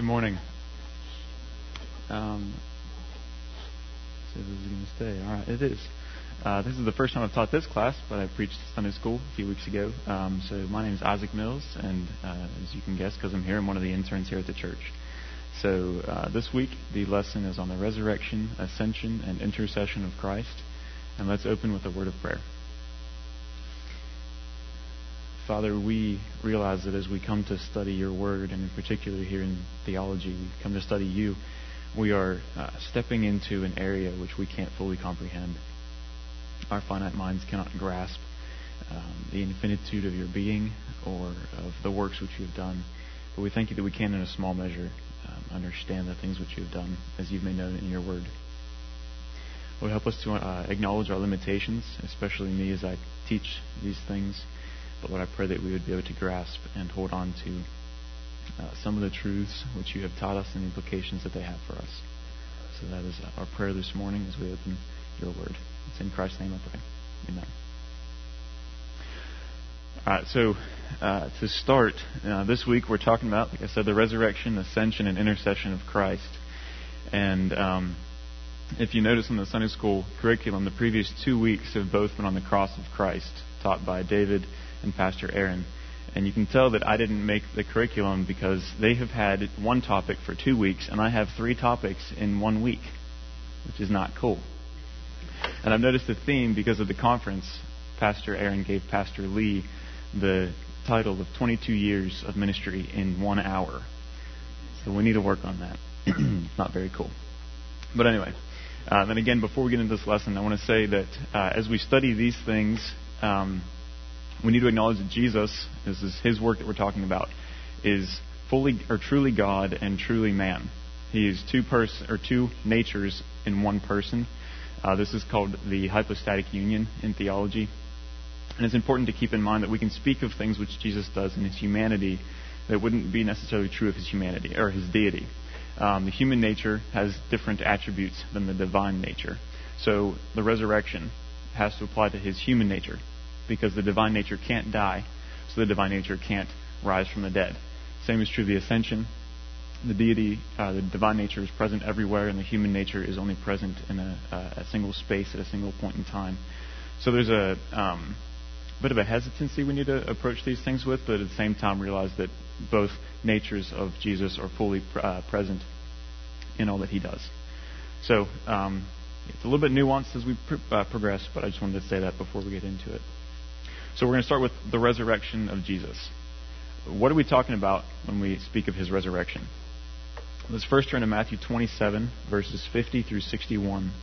Good morning. So this is going to stay. All right, it is. This is the first time I've taught this class, but I preached Sunday school a few weeks ago. So my name is Isaac Mills, and as you can guess, because I'm here, I'm one of the interns here at the church. So this week, the lesson is on the resurrection, ascension, and intercession of Christ. And let's open with a word of prayer. Father, we realize that as we come to study your word, and in particular here in theology, we come to study you, we are stepping into an area which we can't fully comprehend. Our finite minds cannot grasp the infinitude of your being or of the works which you have done. But we thank you that we can, in a small measure, understand the things which you have done as you've made known in your word. Lord, help us to acknowledge our limitations, especially me as I teach these things. But Lord, I pray that we would be able to grasp and hold on to some of the truths which you have taught us and the implications that they have for us. So that is our prayer this morning as we open your word. It's in Christ's name I pray. Amen. All right, so to start, this week we're talking about, like I said, the resurrection, ascension, and intercession of Christ. And if you notice in the Sunday school curriculum, the previous 2 weeks have both been on the cross of Christ, taught by David and Pastor Aaron. And you can tell that I didn't make the curriculum because they have had one topic for 2 weeks, and I have 3 topics in 1 week, which is not cool. And I've noticed a theme because of the conference. Pastor Aaron gave Pastor Lee the title of 22 years of ministry in 1 hour. So we need to work on that. Not very cool. But anyway, then again, before we get into this lesson, I want to say that as we study these things, we need to acknowledge that Jesus, this is his work that we're talking about, is fully or truly God and truly man. He is two natures in one person. This is called the hypostatic union in theology. And it's important to keep in mind that we can speak of things which Jesus does in his humanity that wouldn't be necessarily true of his humanity or his deity. The human nature has different attributes than the divine nature. So the resurrection has to apply to his human nature, because the divine nature can't die, so the divine nature can't rise from the dead. Same is true of the ascension. The deity, the divine nature is present everywhere, and the human nature is only present in a single space at a single point in time. So there's a bit of a hesitancy we need to approach these things with, but at the same time realize that both natures of Jesus are fully present in all that he does. So it's a little bit nuanced as we progress, but I just wanted to say that before we get into it. So we're going to start with the resurrection of Jesus. What are we talking about when we speak of his resurrection? Let's first turn to Matthew 27, verses 50 through 61.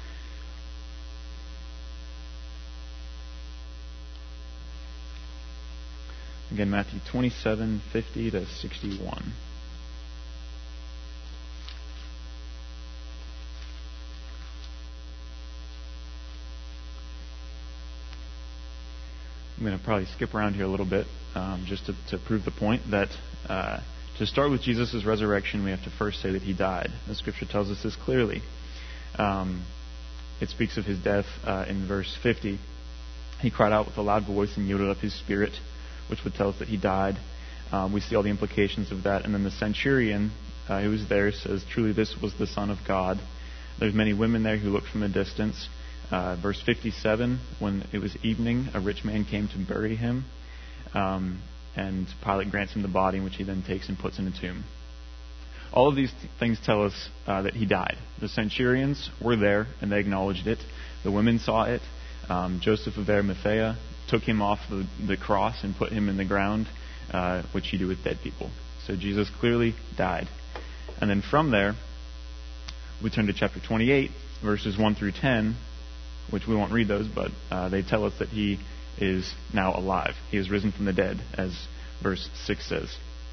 Again, Matthew 27, 50 to 61. I'm going to probably skip around here a little bit just to prove the point that to start with Jesus' resurrection, we have to first say that he died. The Scripture tells us this clearly. It speaks of his death in verse 50. He cried out with a loud voice and yielded up his spirit, which would tell us that he died. We see all the implications of that. And then the centurion who was there says, truly this was the Son of God. There's many women there who looked from a distance. Verse 57, when it was evening, a rich man came to bury him, and Pilate grants him the body, which he then takes and puts in a tomb. All of these things tell us that he died. The centurions were there, and they acknowledged it. The women saw it. Joseph of Arimathea took him off the cross and put him in the ground, which you do with dead people. So Jesus clearly died. And then from there, we turn to chapter 28, verses 1 through 10, which we won't read those, but they tell us that he is now alive. He is risen from the dead, as verse 6 says.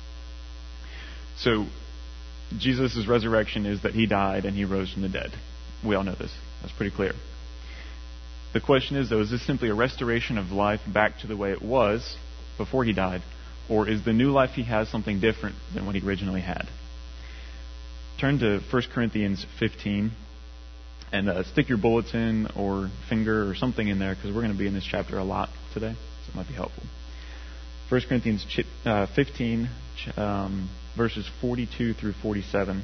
So, Jesus' resurrection is that he died and he rose from the dead. We all know this. That's pretty clear. The question is, though, is this simply a restoration of life back to the way it was before he died, or is the new life he has something different than what he originally had? Turn to 1 Corinthians 15. And stick your bulletin or finger or something in there, because we're going to be in this chapter a lot today, so it might be helpful. 1 Corinthians 15, verses 42 through 47.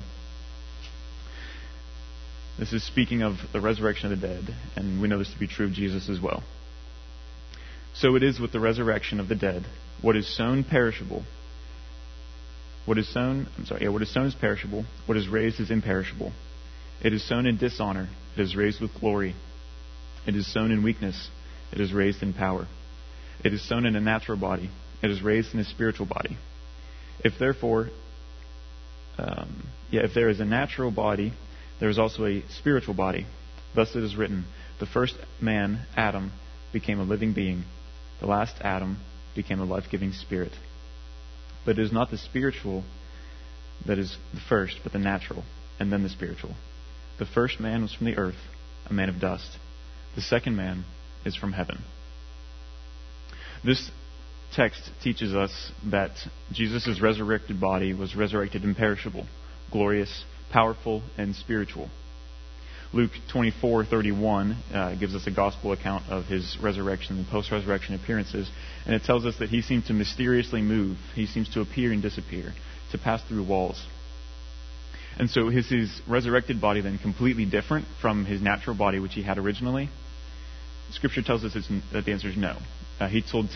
This is speaking of the resurrection of the dead, and we know this to be true of Jesus as well. So it is with the resurrection of the dead. What is sown perishable. What is sown is perishable. What is raised is imperishable. It is sown in dishonor. It is raised with glory. It is sown in weakness. It is raised in power. It is sown in a natural body. It is raised in a spiritual body. If there is a natural body, there is also a spiritual body. Thus it is written, the first man, Adam, became a living being. The last Adam became a life-giving spirit. But it is not the spiritual that is the first, but the natural, and then the spiritual. The first man was from the earth, a man of dust. The second man is from heaven. This text teaches us that Jesus' resurrected body was resurrected imperishable, glorious, powerful, and spiritual. Luke 24:31 gives us a gospel account of his resurrection and post-resurrection appearances, and it tells us that he seemed to mysteriously move. He seems to appear and disappear, to pass through walls. And so is his resurrected body then completely different from his natural body which he had originally? Scripture tells us that the answer is no. He told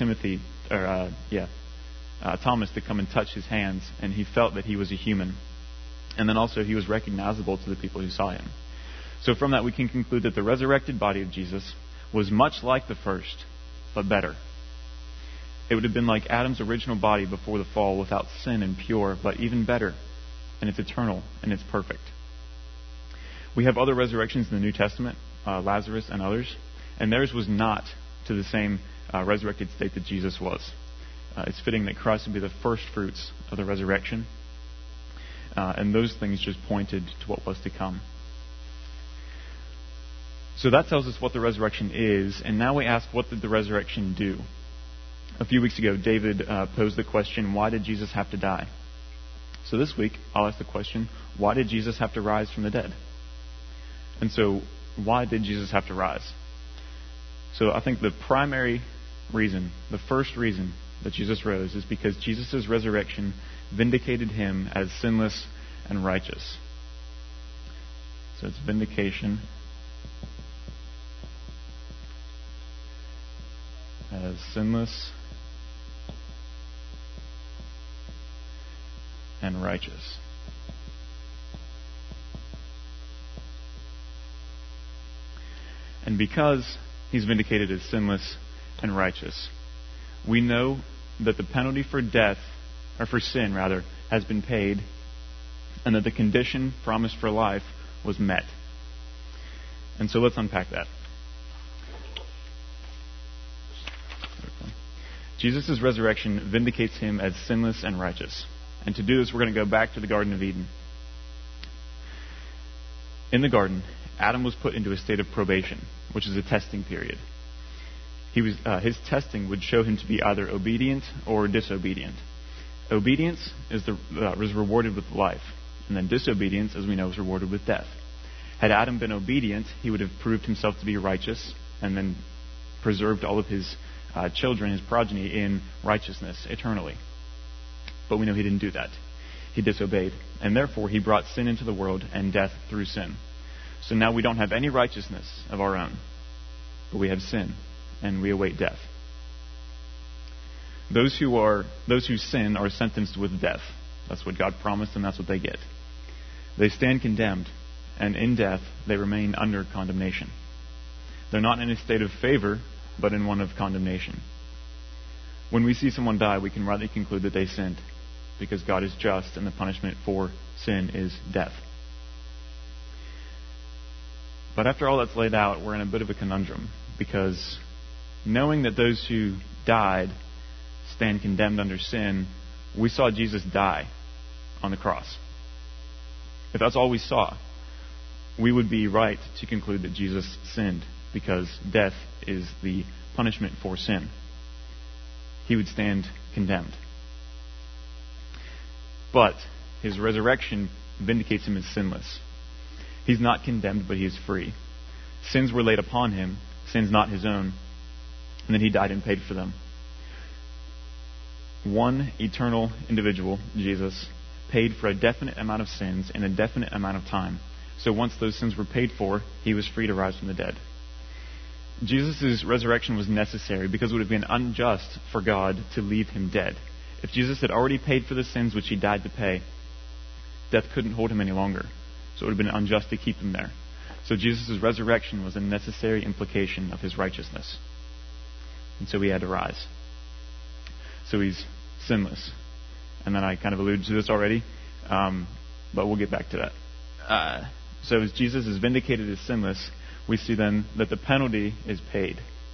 Thomas to come and touch his hands, and he felt that he was a human. And then also he was recognizable to the people who saw him. So from that we can conclude that the resurrected body of Jesus was much like the first, but better. It would have been like Adam's original body before the fall, without sin and pure, but even better. And it's eternal, and it's perfect. We have other resurrections in the New Testament, Lazarus and others, and theirs was not to the same resurrected state that Jesus was. It's fitting that Christ would be the first fruits of the resurrection. And those things just pointed to what was to come. So that tells us what the resurrection is. And now we ask, what did the resurrection do? A few weeks ago, David posed the question, why did Jesus have to die? So this week, I'll ask the question, why did Jesus have to rise from the dead? And so, why did Jesus have to rise? So I think the primary reason, the first reason that Jesus rose is because Jesus' resurrection vindicated him as sinless and righteous. So it's vindication as sinless and righteous. And because he's vindicated as sinless and righteous, we know that the penalty for death, or for sin rather, has been paid, and that the condition promised for life was met. And so let's unpack that. Jesus' resurrection vindicates him as sinless and righteous. And to do this, we're going to go back to the Garden of Eden. In the garden, Adam was put into a state of probation, which is a testing period. His testing would show him to be either obedient or disobedient. Obedience was rewarded with life, and then disobedience, as we know, is rewarded with death. Had Adam been obedient, he would have proved himself to be righteous, and then preserved all of his children, his progeny, in righteousness eternally. But we know he didn't do that. He disobeyed, and therefore he brought sin into the world and death through sin. So now we don't have any righteousness of our own, but we have sin, and we await death. Those who sin are sentenced with death. That's what God promised, and that's what they get. They stand condemned, and in death they remain under condemnation. They're not in a state of favor, but in one of condemnation. When we see someone die, we can rightly conclude that they sinned, because God is just, and the punishment for sin is death. But after all that's laid out, we're in a bit of a conundrum, because knowing that those who died stand condemned under sin, we saw Jesus die on the cross. If that's all we saw, we would be right to conclude that Jesus sinned, because death is the punishment for sin. He would stand condemned. But his resurrection vindicates him as sinless. He's not condemned, but he is free. Sins were laid upon him, sins not his own, and then he died and paid for them. One eternal individual, Jesus, paid for a definite amount of sins in a definite amount of time. So once those sins were paid for, he was free to rise from the dead. Jesus' resurrection was necessary because it would have been unjust for God to leave him dead. If Jesus had already paid for the sins which he died to pay, death couldn't hold him any longer. So it would have been unjust to keep him there. So Jesus' resurrection was a necessary implication of his righteousness. And so he had to rise. So he's sinless. And then I kind of alluded to this already, but we'll get back to that. So as Jesus is vindicated as sinless, we see then that the penalty is paid.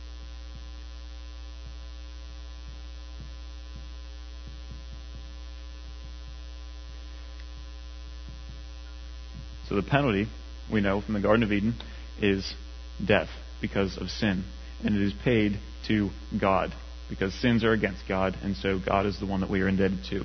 So the penalty, we know from the Garden of Eden, is death because of sin. And it is paid to God because sins are against God, and so God is the one that we are indebted to.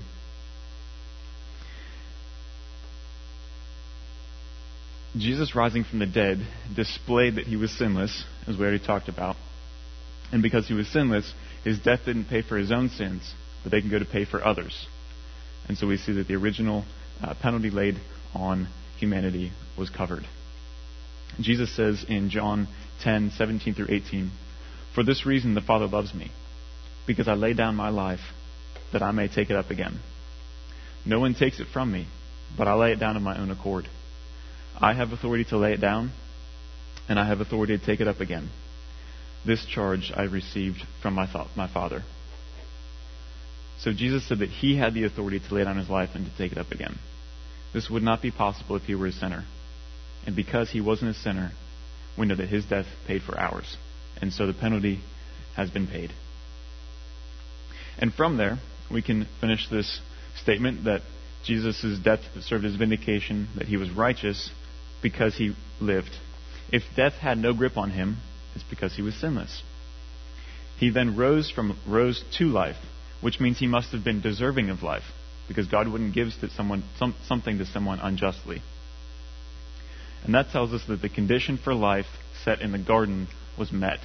Jesus rising from the dead displayed that he was sinless, as we already talked about. And because he was sinless, his death didn't pay for his own sins, but they can go to pay for others. And so we see that the original penalty laid on humanity was covered. Jesus says in John 10:17 through 18, "For this reason the Father loves me, because I lay down my life that I may take it up again. No one takes it from me, but I lay it down of my own accord. I have authority to lay it down, and I have authority to take it up again. This charge I received from my Father." So Jesus said that he had the authority to lay down his life and to take it up again. This would not be possible if he were a sinner. And because he wasn't a sinner, we know that his death paid for ours. And so the penalty has been paid. And from there, we can finish this statement that Jesus' death served as vindication that he was righteous because he lived. If death had no grip on him, it's because he was sinless. He then rose to life, which means he must have been deserving of life, because God wouldn't give to someone something to someone unjustly. And that tells us that the condition for life set in the garden was met.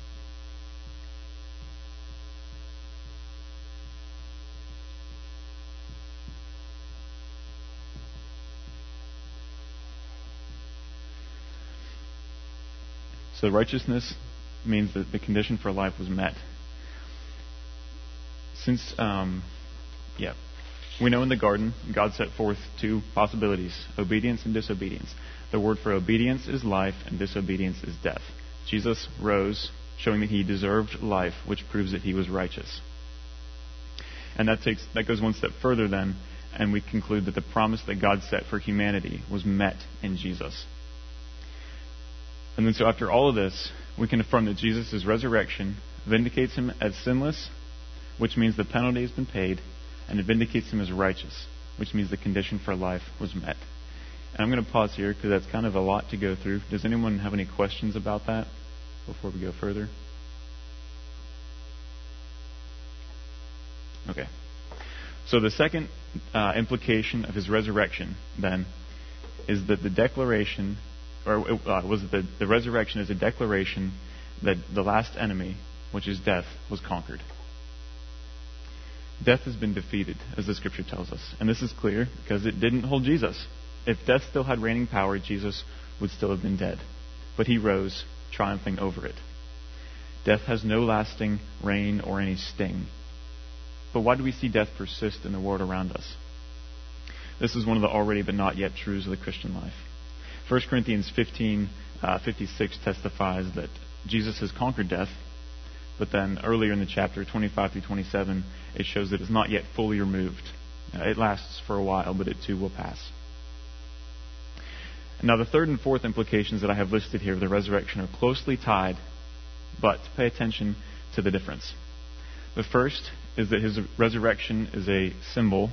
So righteousness means that the condition for life was met. We know in the garden, God set forth two possibilities, obedience and disobedience. The word for obedience is life, and disobedience is death. Jesus rose, showing that he deserved life, which proves that he was righteous. And that goes one step further then, and we conclude that the promise that God set for humanity was met in Jesus. And then so after all of this, we can affirm that Jesus' resurrection vindicates him as sinless, which means the penalty has been paid, and it vindicates him as righteous, which means the condition for life was met. And I'm going to pause here because that's kind of a lot to go through. Does anyone have any questions about that before we go further? Okay. So the second implication of his resurrection, then, is that the declaration, the resurrection is a declaration that the last enemy, which is death, was conquered. Death has been defeated, as the Scripture tells us. And this is clear because it didn't hold Jesus. If death still had reigning power, Jesus would still have been dead. But he rose, triumphing over it. Death has no lasting reign or any sting. But why do we see death persist in the world around us? This is one of the already but not yet truths of the Christian life. 1 Corinthians 15:56 testifies that Jesus has conquered death. But then earlier in the chapter, 25 through 27, it shows that it's not yet fully removed. It lasts for a while, but it too will pass. Now the third and fourth implications that I have listed here of the resurrection are closely tied, but pay attention to the difference. The first is that his resurrection is a symbol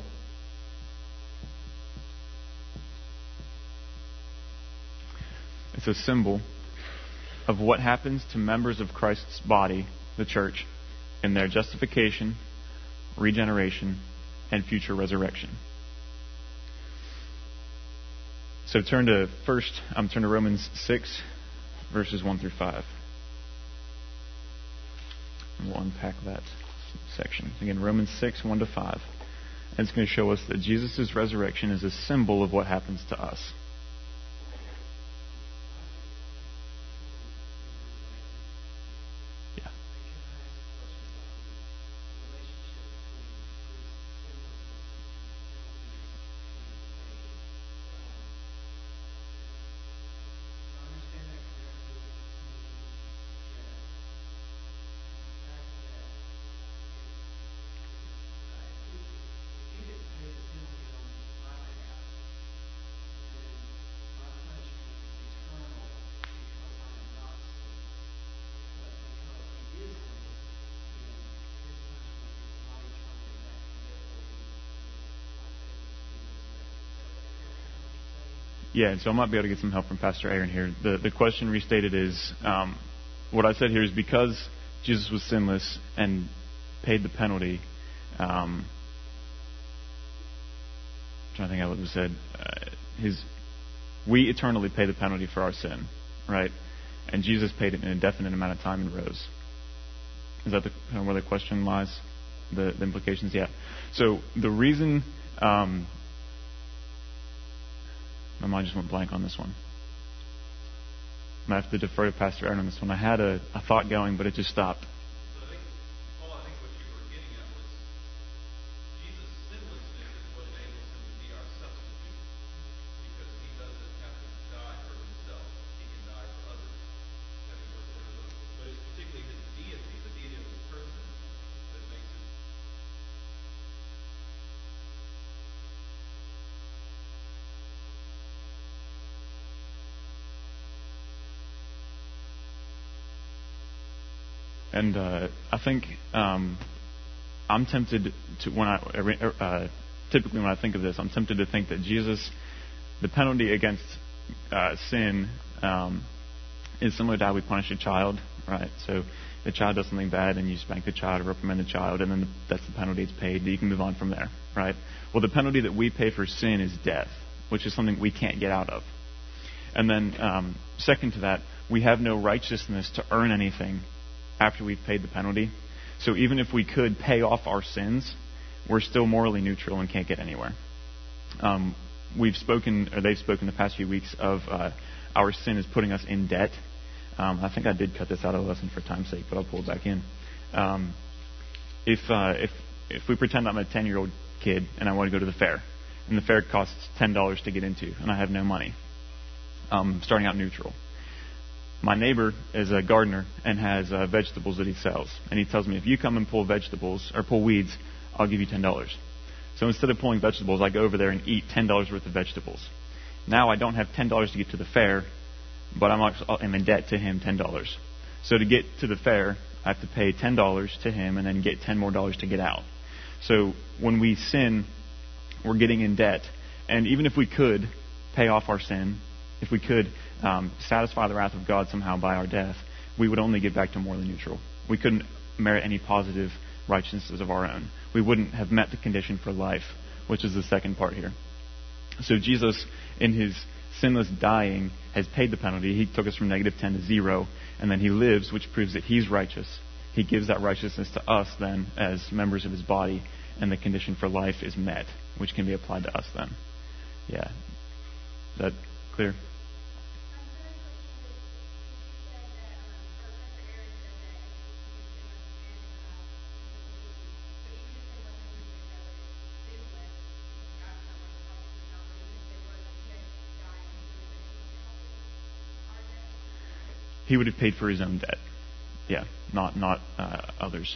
of what happens to members of Christ's body, the church, in their justification, regeneration, and future resurrection. So turn to Romans 6, verses 1 through 5. And we'll unpack that section. Again, Romans 6, 1 to 5. And it's going to show us that Jesus' resurrection is a symbol of what happens to us. Yeah, and so I might be able to get some help from Pastor Aaron here. The question restated is, what I said here is because Jesus was sinless and paid the penalty, I'm trying to think how it was said, we eternally pay the penalty for our sin, right? And Jesus paid it in an indefinite amount of time and rose. Is that kind of where the question lies? The implications? Yeah. So the reason... my mind just went blank on this one. I'm going to have to defer to Pastor Aaron on this one. I had a thought going, but it just stopped. So I think what you were getting at was Jesus' sinlessness is what enables him to be our substitute. Because he doesn't have to die for himself. He can die for others. But it's particularly his deity, the deity of his person, that makes it. And I think I'm tempted to, typically when I think of this, I'm tempted to think that Jesus, the penalty against sin is similar to how we punish a child, right? So the child does something bad and you spank the child or reprimand the child, and then that's the penalty it's paid. You can move on from there, right? Well, the penalty that we pay for sin is death, which is something we can't get out of. And then second to that, we have no righteousness to earn anything after we've paid the penalty. So even if we could pay off our sins, we're still morally neutral and can't get anywhere. They've spoken the past few weeks of our sin is putting us in debt. I think I did cut this out of the lesson for time's sake, but I'll pull it back in. If we pretend I'm a 10-year-old kid and I want to go to the fair, and the fair costs $10 to get into, and I have no money, starting out neutral. My neighbor is a gardener and has vegetables that he sells. And he tells me, if you come and pull vegetables or pull weeds, I'll give you $10. So instead of pulling vegetables, I go over there and eat $10 worth of vegetables. Now I don't have $10 to get to the fair, but I'm in debt to him $10. So to get to the fair, I have to pay $10 to him and then get $10 more to get out. So when we sin, we're getting in debt. And even if we could pay off our sin, if we could satisfy the wrath of God somehow by our death, we would only get back to morally neutral. We couldn't merit any positive righteousnesses of our own. We wouldn't have met the condition for life, which is the second part here. So Jesus, in his sinless dying, has paid the penalty. He took us from -10 to 0, and then he lives, which proves that he's righteous. He gives that righteousness to us then as members of his body, and the condition for life is met, which can be applied to us then. Yeah. Is that clear? He would have paid for his own debt. Yeah, not others.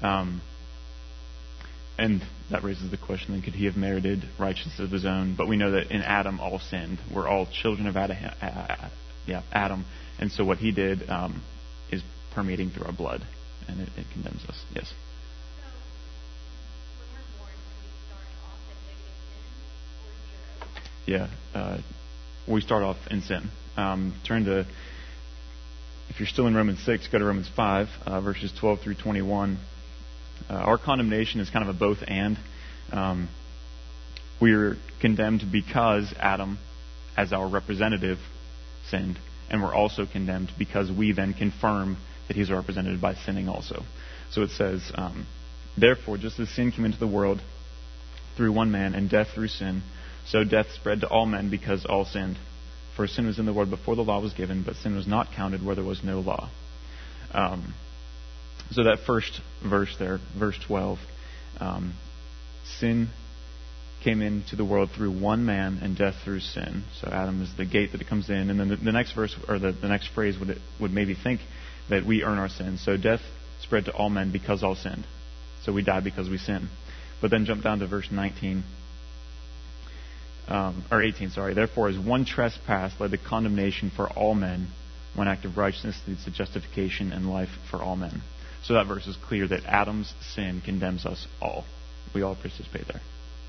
And that raises the question, then, could he have merited righteousness of his own? But we know that in Adam all sinned. We're all children of Adam. And so what he did is permeating through our blood, and it condemns us. Yes? So, when we're born, we start off at negative 10 or 0? Yeah, we start off in sin. Turn to... If you're still in Romans 6, go to Romans 5, verses 12 through 21. Our condemnation is kind of a both and. We're condemned because Adam, as our representative, sinned. And we're also condemned because we then confirm that he's represented by sinning also. So it says, therefore, just as sin came into the world through one man, and death through sin, so death spread to all men because all sinned. For sin was in the world before the law was given, but sin was not counted where there was no law. So that first verse there, verse 12, sin came into the world through one man, and death through sin. So Adam is the gate that it comes in. And then the next verse, or the next phrase would maybe think that we earn our sin. So death spread to all men because all sinned. So we die because we sin. But then jump down to verse 19. Or 18, sorry. Therefore, as one trespass led to condemnation for all men, one act of righteousness leads to justification and life for all men. So that verse is clear that Adam's sin condemns us all. We all participate there.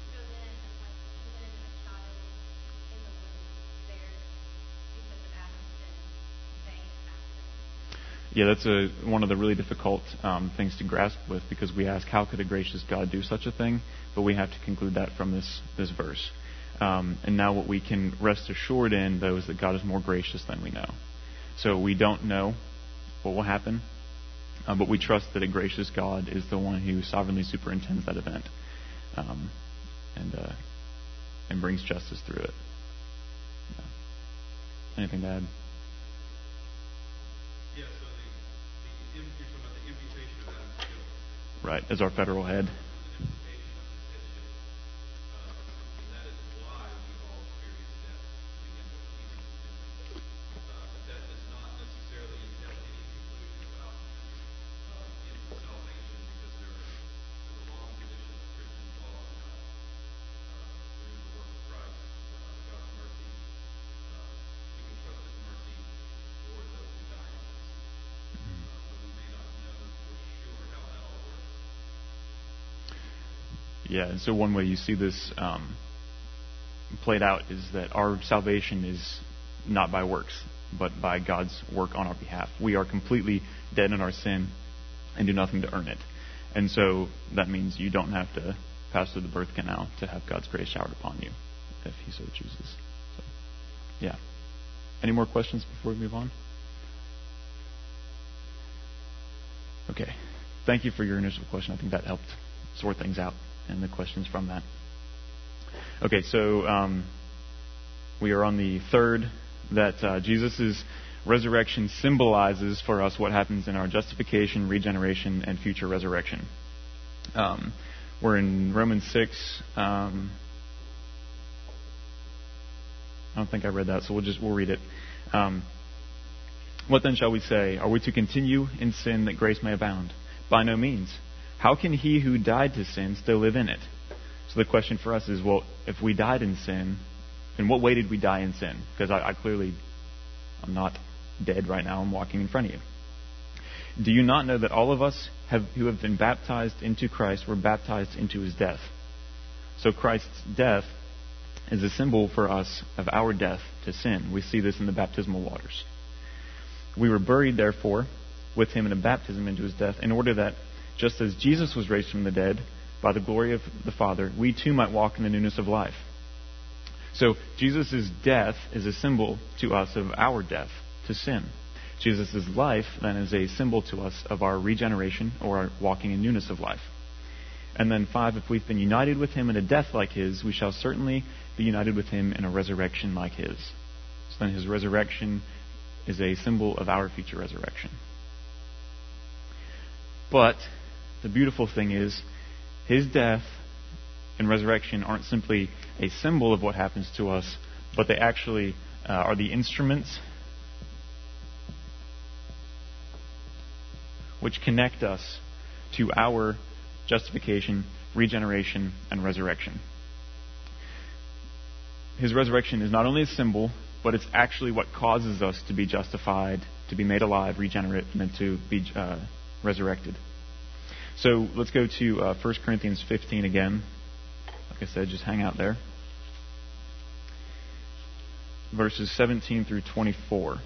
Yeah, that's one of the really difficult things to grasp with, because we ask, how could a gracious God do such a thing? But we have to conclude that from this verse. And now what we can rest assured in, though, is that God is more gracious than we know. So we don't know what will happen, but we trust that a gracious God is the one who sovereignly superintends that event and brings justice through it. Yeah. Anything to add? Yeah, so you're talking about the imputation of Adam's guilt. Right, as our federal head. An imputation of his headship. And that is why we all experience death to begin with, even in sin. But that does not necessarily entail any conclusion about infant salvation, because there's a long tradition of Christian thought through the work of Christ, God's mercy. We can trust His mercy toward those who die in us. But we may not know for sure how that all works. Yeah, and so one way you see this played out is that our salvation is not by works, but by God's work on our behalf. We are completely dead in our sin and do nothing to earn it. And so that means you don't have to pass through the birth canal to have God's grace showered upon you, if He so chooses. So, yeah. Any more questions before we move on? Okay. Thank you for your initial question. I think that helped sort things out and the questions from that. Okay, so we are on the third, that Jesus' resurrection symbolizes for us what happens in our justification, regeneration, and future resurrection. We're in Romans 6. I don't think I read that, so we'll read it. What then shall we say? Are we to continue in sin that grace may abound? By no means. How can he who died to sin still live in it? So the question for us is, well, if we died in sin, in what way did we die in sin? Because I'm not dead right now. I'm walking in front of you. Do you not know that all of us who have been baptized into Christ were baptized into His death? So Christ's death is a symbol for us of our death to sin. We see this in the baptismal waters. We were buried, therefore, with Him in a baptism into His death, in order that, just as Jesus was raised from the dead by the glory of the Father, we too might walk in the newness of life. So Jesus' death is a symbol to us of our death to sin. Jesus' life, then, is a symbol to us of our regeneration, or our walking in newness of life. And then 5, if we've been united with Him in a death like His, we shall certainly be united with Him in a resurrection like His. So then His resurrection is a symbol of our future resurrection. But the beautiful thing is, His death and resurrection aren't simply a symbol of what happens to us, but they actually are the instruments which connect us to our justification, regeneration, and resurrection. His resurrection is not only a symbol, but it's actually what causes us to be justified, to be made alive, regenerate, and then to be resurrected. So let's go to 1 Corinthians 15 again. Like I said, just hang out there. Verses 17 through 24.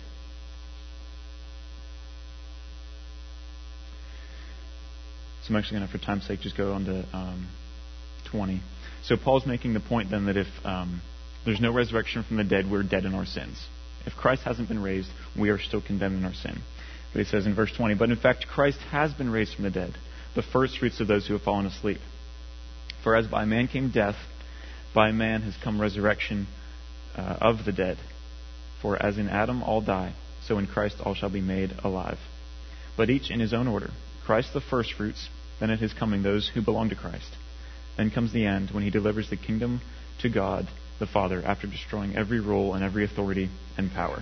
So I'm actually going to, for time's sake, just go on to 20. So Paul's making the point then that if there's no resurrection from the dead, we're dead in our sins. If Christ hasn't been raised, we are still condemned in our sin. But he says in verse 20, but in fact Christ has been raised from the dead, the first fruits of those who have fallen asleep. For For as by a man came death, by a man has come resurrection of the dead. For as in Adam all die, so in Christ all shall be made alive. But each in his own order. Christ the firstfruits, then at his coming those who belong to Christ. Then comes the end, when he delivers the kingdom to God the Father, after destroying every rule and every authority and power.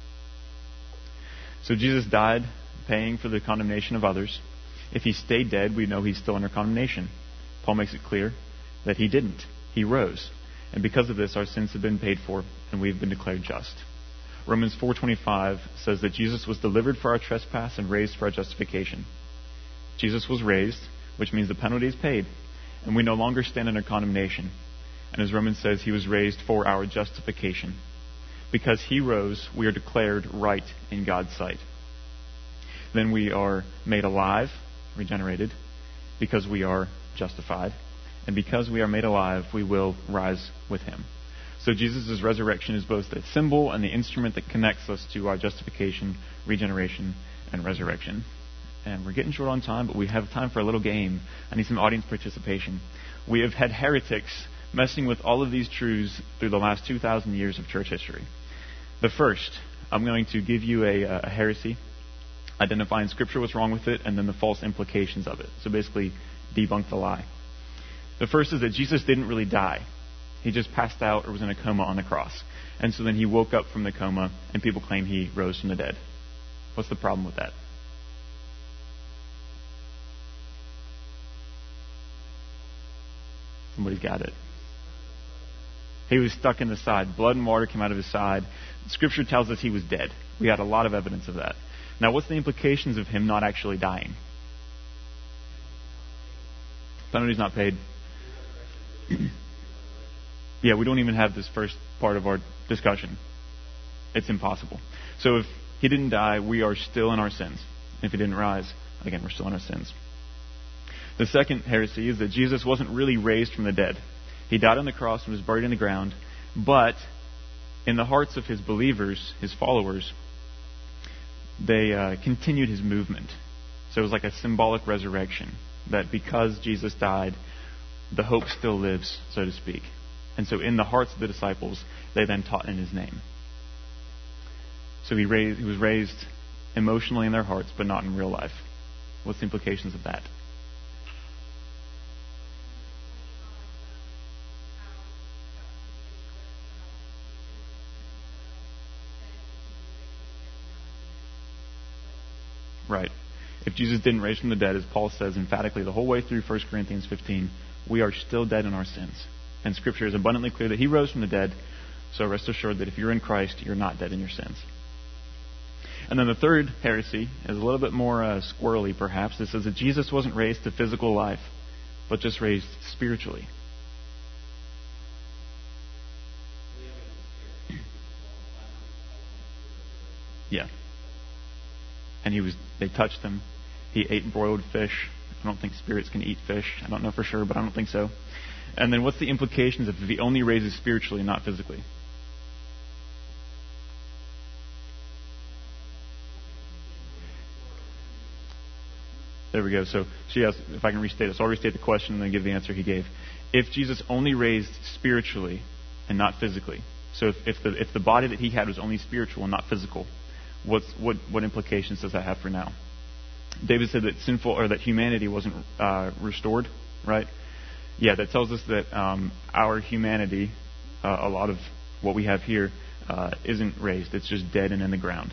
So Jesus died, paying for the condemnation of others. If he stayed dead, we know he's still under condemnation. Paul makes it clear that he didn't. He rose. And because of this, our sins have been paid for, and we've been declared just. Romans 4:25 says that Jesus was delivered for our trespass and raised for our justification. Jesus was raised, which means the penalty is paid, and we no longer stand under condemnation. And as Romans says, he was raised for our justification. Because he rose, we are declared right in God's sight. Then we are made alive, regenerated, because we are justified. And because we are made alive, we will rise with him. So Jesus' resurrection is both the symbol and the instrument that connects us to our justification, regeneration, and resurrection. And we're getting short on time, but we have time for a little game. I need some audience participation. We have had heretics messing with all of these truths through the last 2,000 years of church history. The first, I'm going to give you a heresy, identify in Scripture what's wrong with it, and then the false implications of it. So basically, debunk the lie. The first is that Jesus didn't really die. He just passed out or was in a coma on the cross. And so then he woke up from the coma, and people claim he rose from the dead. What's the problem with that? Somebody's got it. He was stuck in the side. Blood and water came out of his side. Scripture tells us he was dead. We had a lot of evidence of that. Now, what's the implications of him not actually dying? Penalty's not paid. Yeah, we don't even have this first part of our discussion. It's impossible. So if he didn't die, we are still in our sins. If he didn't rise, again, we're still in our sins. The second heresy is that Jesus wasn't really raised from the dead. He died on the cross and was buried in the ground, but in the hearts of his believers, his followers, they continued his movement. So it was like a symbolic resurrection, that because Jesus died, the hope still lives, so to speak. And so in the hearts of the disciples, they then taught in his name. So he was raised emotionally in their hearts, but not in real life. What's the implications of that? Right. If Jesus didn't raise from the dead, as Paul says emphatically the whole way through 1 Corinthians 15, we are still dead in our sins. And Scripture is abundantly clear that he rose from the dead, so rest assured that if you're in Christ, you're not dead in your sins. And then the third heresy is a little bit more squirrely, perhaps. It says that Jesus wasn't raised to physical life, but just raised spiritually. Yeah. And they touched him. He ate broiled fish. I don't think spirits can eat fish. I don't know for sure, but I don't think so. And then what's the implications if he only raises spiritually and not physically? There we go. So she asked if I can restate it. So I'll restate the question and then give the answer he gave. If Jesus only raised spiritually and not physically, so if the body that he had was only spiritual and not physical, what implications does that have for now? David said that humanity wasn't restored, right? Yeah, that tells us that our humanity, a lot of what we have here, isn't raised. It's just dead and in the ground.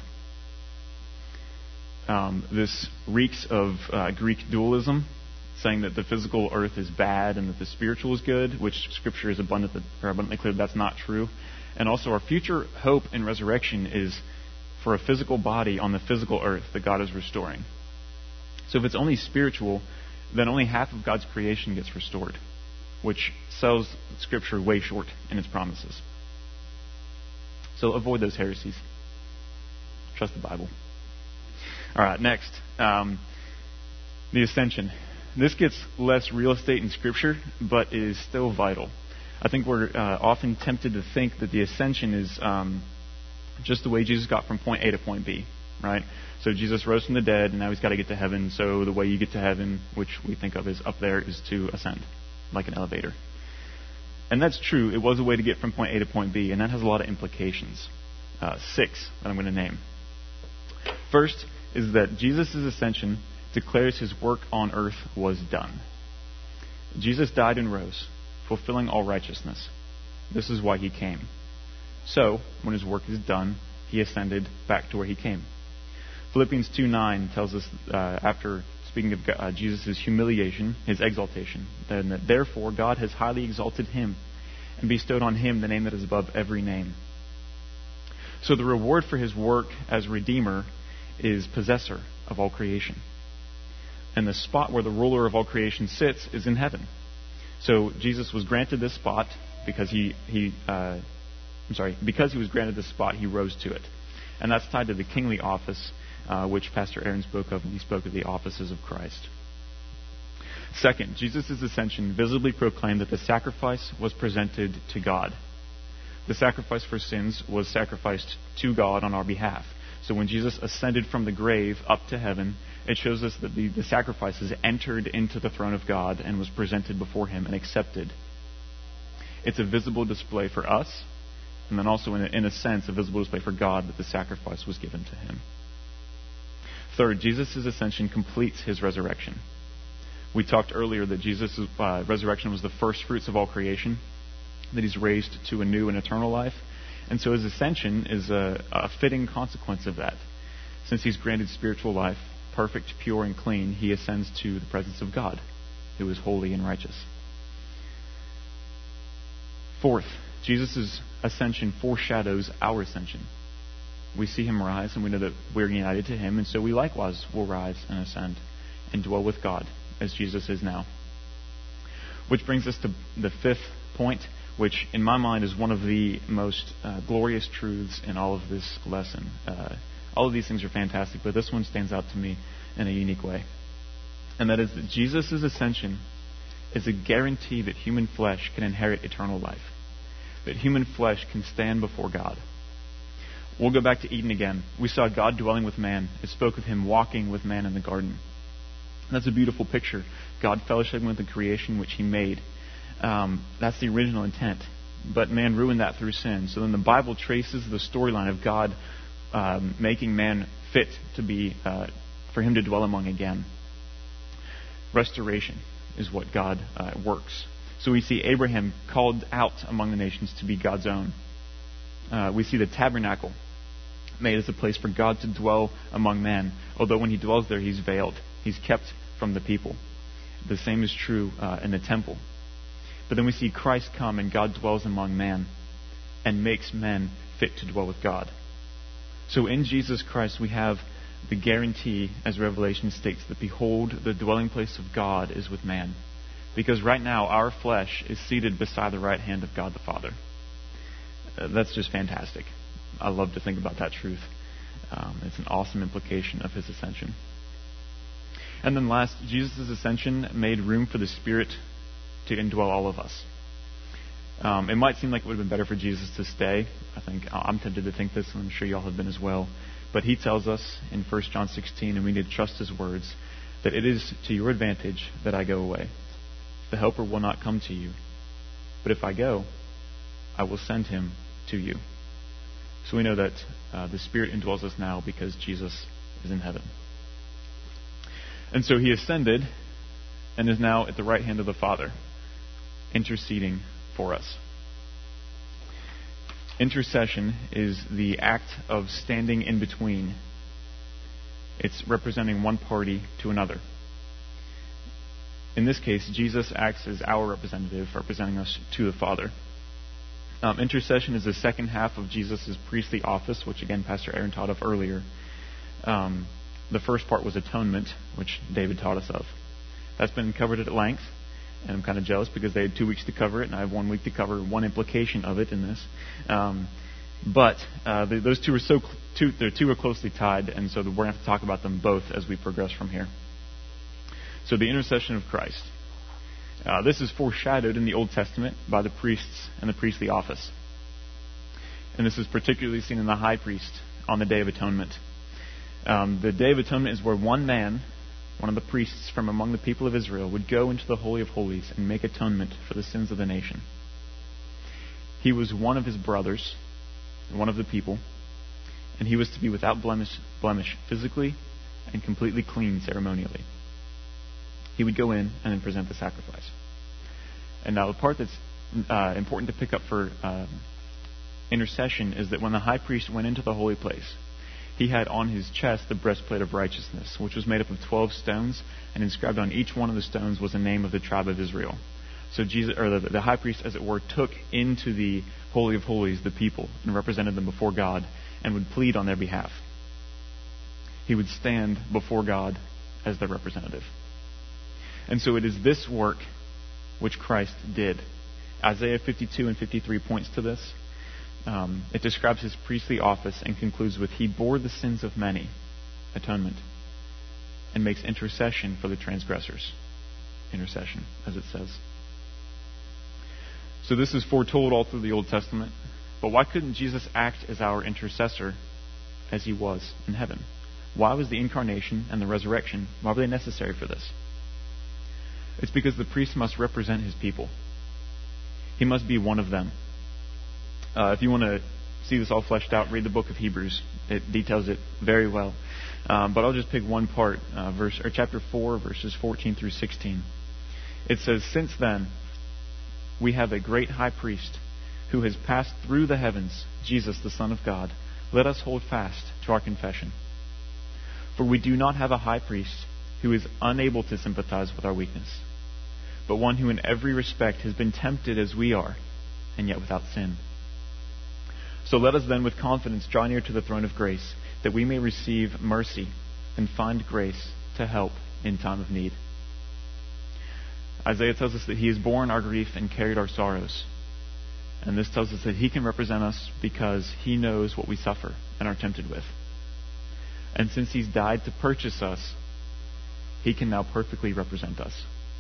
This reeks of Greek dualism, saying that the physical earth is bad and that the spiritual is good, which Scripture is abundantly clear that's not true. And also our future hope in resurrection is for a physical body on the physical earth that God is restoring. So if it's only spiritual, then only half of God's creation gets restored, which sells Scripture way short in its promises. So avoid those heresies. Trust the Bible. All right, next, the ascension. This gets less real estate in Scripture, but is still vital. I think we're often tempted to think that the ascension is just the way Jesus got from point A to point B, right? So Jesus rose from the dead, and now he's got to get to heaven. So the way you get to heaven, which we think of as up there, is to ascend, like an elevator. And that's true. It was a way to get from point A to point B, and that has a lot of implications. 6 that I'm going to name. First is that Jesus' ascension declares his work on earth was done. Jesus died and rose, fulfilling all righteousness. This is why he came. So, when his work is done, he ascended back to where he came. Philippians 2:9 tells us, after speaking of Jesus' humiliation, his exaltation, that therefore God has highly exalted him and bestowed on him the name that is above every name. So the reward for his work as Redeemer is possessor of all creation. And the spot where the ruler of all creation sits is in heaven. So Jesus was granted this spot because because he was granted this spot, he rose to it. And that's tied to the kingly office, which Pastor Aaron spoke of when he spoke of the offices of Christ. Second, Jesus' ascension visibly proclaimed that the sacrifice was presented to God. The sacrifice for sins was sacrificed to God on our behalf. So when Jesus ascended from the grave up to heaven, it shows us that the sacrifices entered into the throne of God and was presented before him and accepted. It's a visible display for us, and then also in a sense a visible display for God that the sacrifice was given to him. Third, Jesus' ascension completes his resurrection. We talked earlier that Jesus' resurrection was the first fruits of all creation, that he's raised to a new and eternal life. And so his ascension is a fitting consequence of that. Since he's granted spiritual life, perfect, pure, and clean, he ascends to the presence of God, who is holy and righteous. Fourth, Jesus' ascension foreshadows our ascension. We see him rise, and we know that we're united to him, and so we likewise will rise and ascend and dwell with God, as Jesus is now. Which brings us to the fifth point, which in my mind is one of the most glorious truths in all of this lesson. All of these things are fantastic, but this one stands out to me in a unique way. And that is that Jesus' ascension is a guarantee that human flesh can inherit eternal life, that human flesh can stand before God. We'll go back to Eden again. We saw God dwelling with man. It spoke of him walking with man in the garden. That's a beautiful picture. God fellowshipping with the creation which he made. That's the original intent. But man ruined that through sin. So then the Bible traces the storyline of God making man fit to be, for him to dwell among again. Restoration is what God works. So we see Abraham called out among the nations to be God's own. We see the tabernacle made as a place for God to dwell among men. Although when he dwells there, he's veiled. He's kept from the people. The same is true in the temple. But then we see Christ come and God dwells among man and makes men fit to dwell with God. So in Jesus Christ we have the guarantee, as Revelation states, that behold, the dwelling place of God is with man. Because right now our flesh is seated beside the right hand of God the Father. That's just fantastic. I love to think about that truth. It's an awesome implication of his ascension. And then last, Jesus' ascension made room for the Spirit to indwell all of us. It might seem like it would have been better for Jesus to stay. I'm tempted to think this, and I'm sure y'all have been as well. But he tells us in 1 John 16, and we need to trust his words, that it is to your advantage that I go away. The Helper will not come to you. But if I go, I will send him to you. So we know that the Spirit indwells us now because Jesus is in heaven. And so he ascended and is now at the right hand of the Father, interceding for us. Intercession is the act of standing in between. It's representing one party to another. In this case, Jesus acts as our representative, representing us to the Father. Intercession is the second half of Jesus' priestly office, which again Pastor Aaron taught of earlier. The first part was atonement, which David taught us of. That's been covered at length, and I'm kind of jealous because they had 2 weeks to cover it, and I have 1 week to cover one implication of it in this. But those two are closely tied, and so we're going to have to talk about them both as we progress from here. So the intercession of Christ. This is foreshadowed in the Old Testament by the priests and the priestly office. And this is particularly seen in the high priest on the Day of Atonement. The Day of Atonement is where one man one of the priests from among the people of Israel, would go into the Holy of Holies and make atonement for the sins of the nation. He was one of his brothers, one of the people, and he was to be without blemish physically and completely clean ceremonially. He would go in and then present the sacrifice. And now the part that's important to pick up for intercession is that when the high priest went into the holy place, he had on his chest the breastplate of righteousness, which was made up of 12 stones, and inscribed on each one of the stones was the name of the tribe of Israel. So the high priest, as it were, took into the Holy of Holies the people and represented them before God and would plead on their behalf. He would stand before God as their representative. And so it is this work which Christ did. Isaiah 52 and 53 points to this. It describes his priestly office and concludes with, he bore the sins of many, atonement, and makes intercession for the transgressors. Intercession, as it says. So this is foretold all through the Old Testament. But why couldn't Jesus act as our intercessor as he was in heaven? Why was the incarnation and the resurrection, why were they necessary for this? It's because the priest must represent his people. He must be one of them. If you want to see this all fleshed out, read the book of Hebrews. It details it very well. But I'll just pick one part, chapter 4, verses 14 through 16. It says, "Since then, we have a great high priest who has passed through the heavens, Jesus, the Son of God. Let us hold fast to our confession. For we do not have a high priest who is unable to sympathize with our weakness, but one who in every respect has been tempted as we are, and yet without sin. So let us then with confidence draw near to the throne of grace, that we may receive mercy and find grace to help in time of need." Isaiah tells us that he has borne our grief and carried our sorrows. And this tells us that he can represent us because he knows what we suffer and are tempted with. And since he's died to purchase us, he can now perfectly represent us.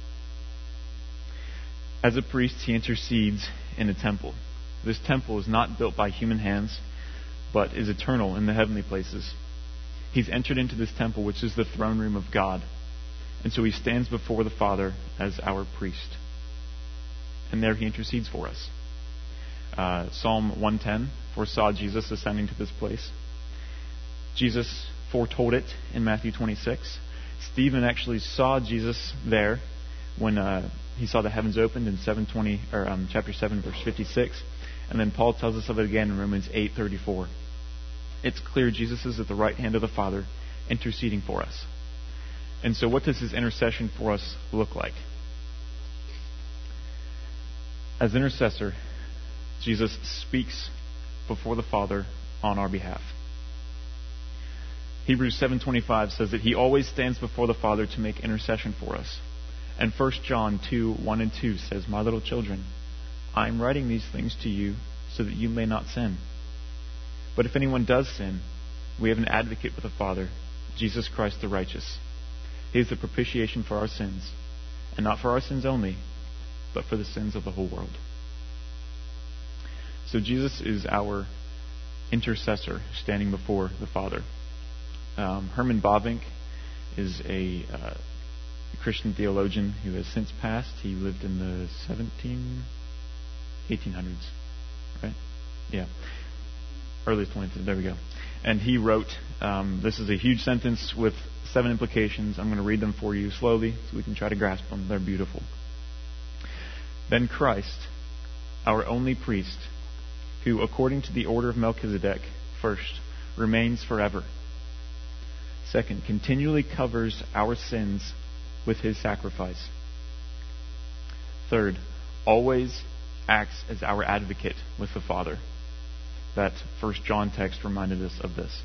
As a priest, he intercedes in a temple. This temple is not built by human hands, but is eternal in the heavenly places. He's entered into this temple, which is the throne room of God. And so he stands before the Father as our priest. And there he intercedes for us. Psalm 110 foresaw Jesus ascending to this place. Jesus foretold it in Matthew 26. Stephen actually saw Jesus there when he saw the heavens opened in chapter 7, verse 56. And then Paul tells us of it again in Romans 8:34. It's clear Jesus is at the right hand of the Father, interceding for us. And so what does his intercession for us look like? As intercessor, Jesus speaks before the Father on our behalf. Hebrews 7:25 says that he always stands before the Father to make intercession for us. And 1 John 2:1 and 2 says, "My little children, I am writing these things to you so that you may not sin. But if anyone does sin, we have an advocate with the Father, Jesus Christ the righteous. He is the propitiation for our sins, and not for our sins only, but for the sins of the whole world." So Jesus is our intercessor standing before the Father. Herman Bavinck is a Christian theologian who has since passed. He lived in the 1800s, right? Yeah. Early 20th, there we go. And he wrote, this is a huge sentence with 7 implications. I'm going to read them for you slowly so we can try to grasp them. They're beautiful. "Then Christ, our only priest, who according to the order of Melchizedek, first, remains forever. Second, continually covers our sins with his sacrifice. Third, always acts as our advocate with the Father." That 1 John text reminded us of this.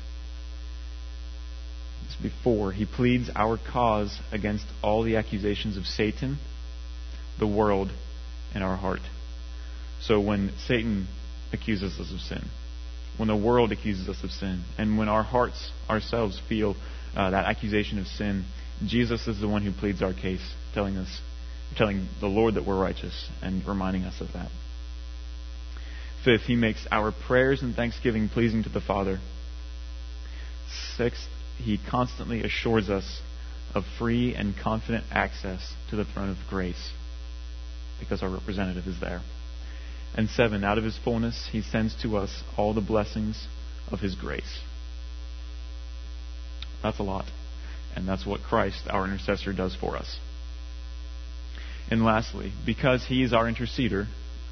Before, he pleads our cause against all the accusations of Satan, the world, and our heart. So when Satan accuses us of sin, when the world accuses us of sin, and when our hearts ourselves feel that accusation of sin, Jesus is the one who pleads our case, telling the Lord that we're righteous and reminding us of that. Fifth, he makes our prayers and thanksgiving pleasing to the Father. Sixth, he constantly assures us of free and confident access to the throne of grace because our representative is there. And 7, out of his fullness, he sends to us all the blessings of his grace. That's a lot. And that's what Christ, our intercessor, does for us. And lastly, because he is our intercessor,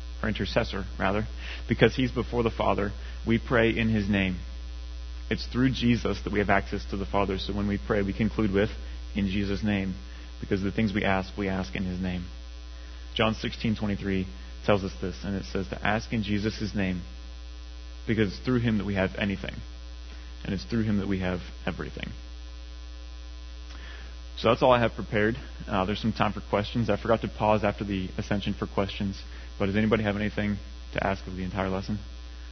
because he's before the Father, we pray in his name. It's through Jesus that we have access to the Father. So when we pray, we conclude with, in Jesus' name, because the things we ask in his name. John 16:23 tells us this, and it says to ask in Jesus' name, because it's through him that we have anything, and it's through him that we have everything. So that's all I have prepared. There's some time for questions. I forgot to pause after the ascension for questions, but does anybody have anything to ask of the entire lesson?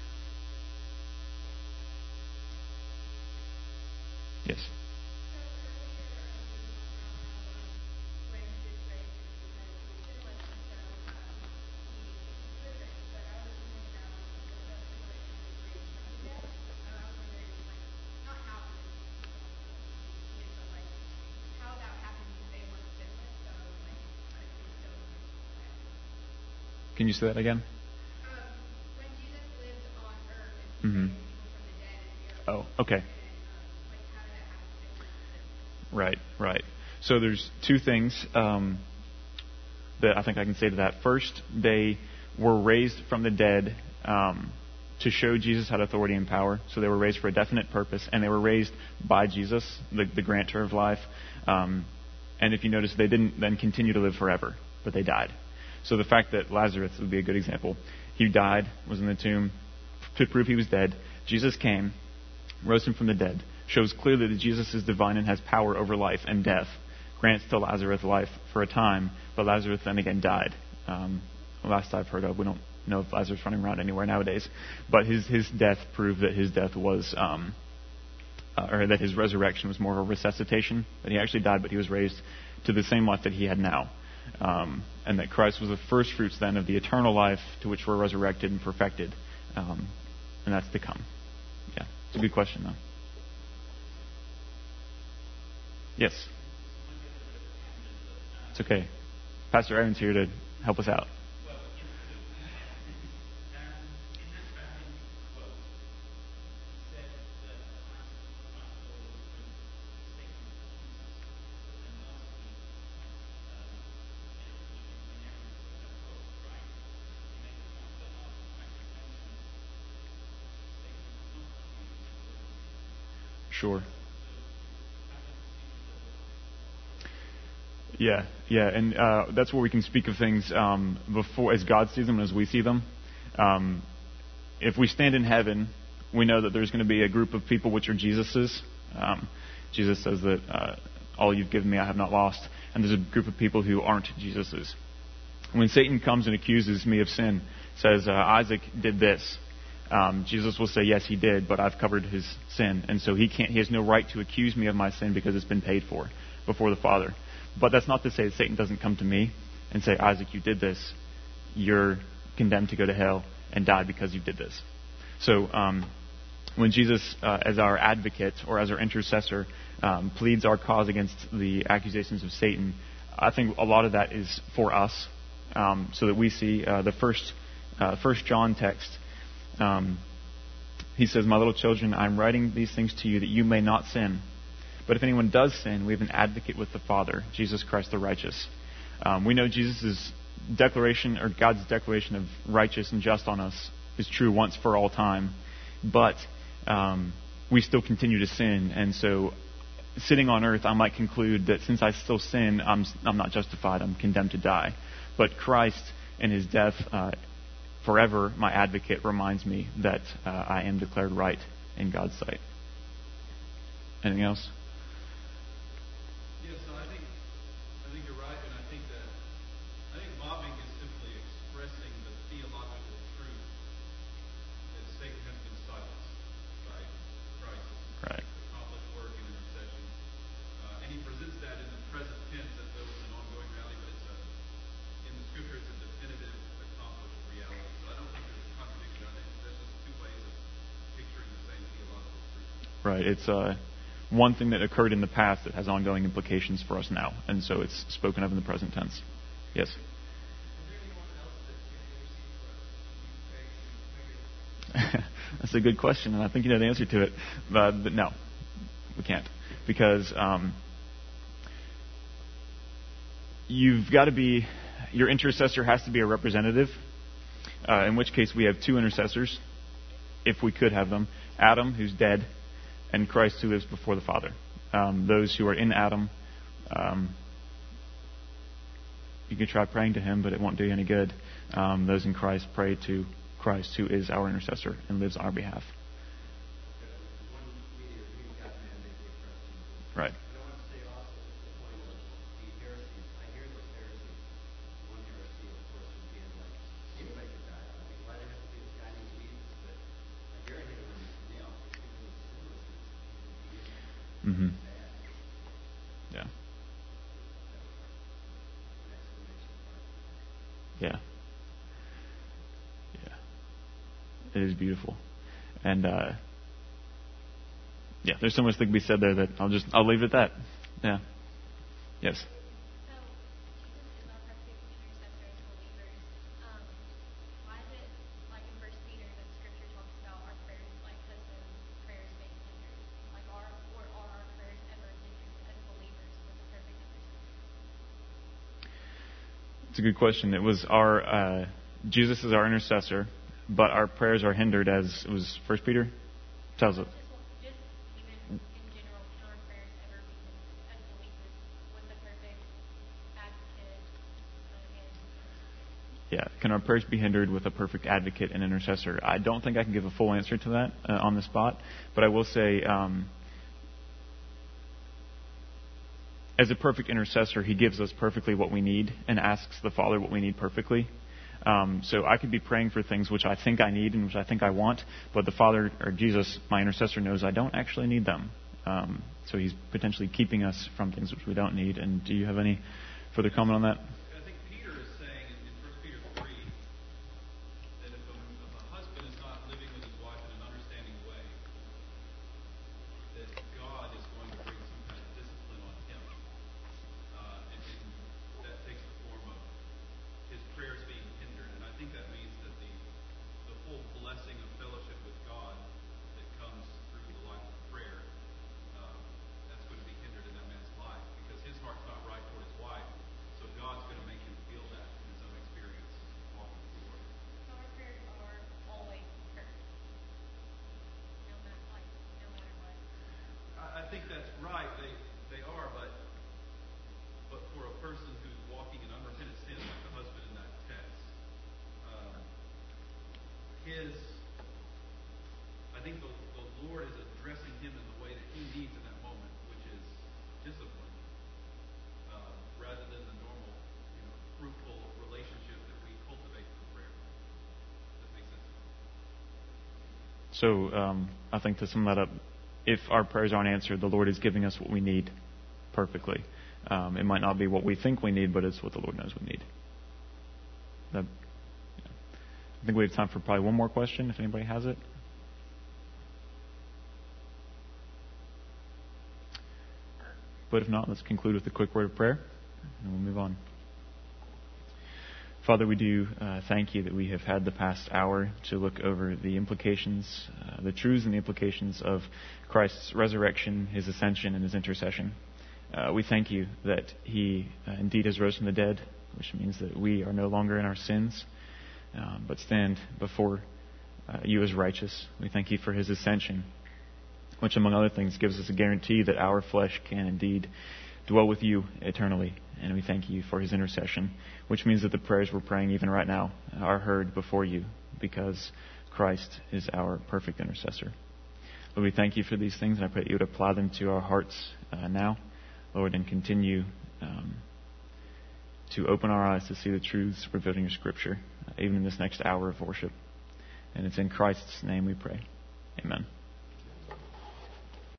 Yes. Can you say that again? When Jesus lived on earth and he raised people from the dead and Oh, okay. how did that happen? Right. So there's two things that I think I can say to that. First, they were raised from the dead to show Jesus had authority and power. So they were raised for a definite purpose, and they were raised by Jesus, the grantor of life. And if you notice, they didn't then continue to live forever, but they died. So the fact that Lazarus would be a good example. He died, was in the tomb, to prove he was dead. Jesus came, rose him from the dead, shows clearly that Jesus is divine and has power over life and death, grants to Lazarus life for a time, but Lazarus then again died. Last I've heard of, we don't know if Lazarus is running around anywhere nowadays, but his death proved that his death was, or that his resurrection was more of a resuscitation, that he actually died, but he was raised to the same life that he had now. And that Christ was the first fruits then of the eternal life to which we're resurrected and perfected. And that's to come. Yeah, it's a good question though. Yes. It's okay. Pastor Aaron's here to help us out. Sure. Yeah, and that's where we can speak of things before, as God sees them and as we see them. If we stand in heaven, we know that there's going to be a group of people which are Jesus's. Jesus says that all you've given me I have not lost, and there's a group of people who aren't Jesus's. When Satan comes and accuses me of sin, says Isaac did this, Jesus will say, yes, he did, but I've covered his sin. And so he has no right to accuse me of my sin because it's been paid for before the Father. But that's not to say that Satan doesn't come to me and say, Isaac, you did this. You're condemned to go to hell and die because you did this. So when Jesus, as our advocate or as our intercessor, pleads our cause against the accusations of Satan, I think a lot of that is for us, so that we see the first John text. He says, my little children, I'm writing these things to you that you may not sin. But if anyone does sin, we have an advocate with the Father, Jesus Christ the righteous. We know Jesus' declaration, or God's declaration of righteous and just on us, is true once for all time. But we still continue to sin. And so sitting on earth, I might conclude that since I still sin, I'm not justified. I'm condemned to die. But Christ in his death, forever, my advocate, reminds me that I am declared right in God's sight. Anything else? Yes, I think you're right, and I think mobbing is simply expressing the theological truth that Satan has been silenced by Christ's accomplished work in intercession. And he presents that in the present tense as though it's an ongoing reality, but in the Scripture it's a definitive, accomplished reality. So I don't think there's a contradiction. I think there's just two ways of picturing the same theological truth. Right. It's one thing that occurred in the past that has ongoing implications for us now. And so it's spoken of in the present tense. Yes? Is there anyone else that can intercede for us? That's a good question, and I think you know the answer to it. But no, we can't. Because you've got to be, your intercessor has to be a representative, in which case we have two intercessors, if we could have them. Adam, who's dead, and Christ, who lives before the Father. Those who are in Adam, you can try praying to him, but it won't do you any good. Those in Christ pray to Christ, who is our intercessor and lives on our behalf. Right. Mm-hmm. Yeah. Yeah. Yeah. It is beautiful. And yeah, there's so much that can be said there that I'll leave it at that. Yeah. Yes. So, Jesus is our perfect intercessor as believers. Why is it, like in 1 Peter, that Scripture talks about our prayers, like husbands' prayers being hindered? Like, are our prayers ever hindered as believers with the perfect intercessor? It's a good question. It was Jesus is our intercessor, but our prayers are hindered, as it was 1 Peter tells us. Just even in general, can our prayers ever be hindered as believers with the perfect advocate and Yeah, can our prayers be hindered with a perfect advocate and intercessor? I don't think I can give a full answer to that on the spot, but I will say, as a perfect intercessor, he gives us perfectly what we need and asks the Father what we need perfectly. So I could be praying for things which I think I need and which I think I want, but the Father, or Jesus, my intercessor, knows I don't actually need them. So he's potentially keeping us from things which we don't need. And do you have any further comment on that? I think Peter is saying in 1 Peter 3 that if a husband is not living with his wife in an understanding way, that God is going to bring some kind of discipline on him. And that takes the form of his prayers being hindered. And I think that means that the full blessing of fellowship with God that comes through the life of prayer, that's going to be hindered in that man's life because his heart's not right toward his wife. So God's going to make him feel that in his own experience walking with the Lord. So our prayers are always heard, no matter what. I think that's right. They are, but for a person who's walking in unrepentant sin, like the husband in that text, I think the Lord is addressing him in the way that he needs in that moment, which is discipline, rather than the normal, fruitful relationship that we cultivate through prayer. That makes sense. So I think to sum that up, if our prayers aren't answered, the Lord is giving us what we need perfectly. It might not be what we think we need, but it's what the Lord knows we need. I think we have time for probably one more question, if anybody has it. But if not, let's conclude with a quick word of prayer, and we'll move on. Father, we do thank you that we have had the past hour to look over the implications, the truths and the implications of Christ's resurrection, his ascension, and his intercession. We thank you that he indeed has rose from the dead, which means that we are no longer in our sins, but stand before you as righteous. We thank you for his ascension, which among other things gives us a guarantee that our flesh can indeed dwell with you eternally. And we thank you for his intercession, which means that the prayers we're praying even right now are heard before you because Christ is our perfect intercessor. Lord, we thank you for these things, and I pray that you would apply them to our hearts now, Lord, and continue to open our eyes to see the truths revealed in your Scripture, even in this next hour of worship. And it's in Christ's name we pray. Amen.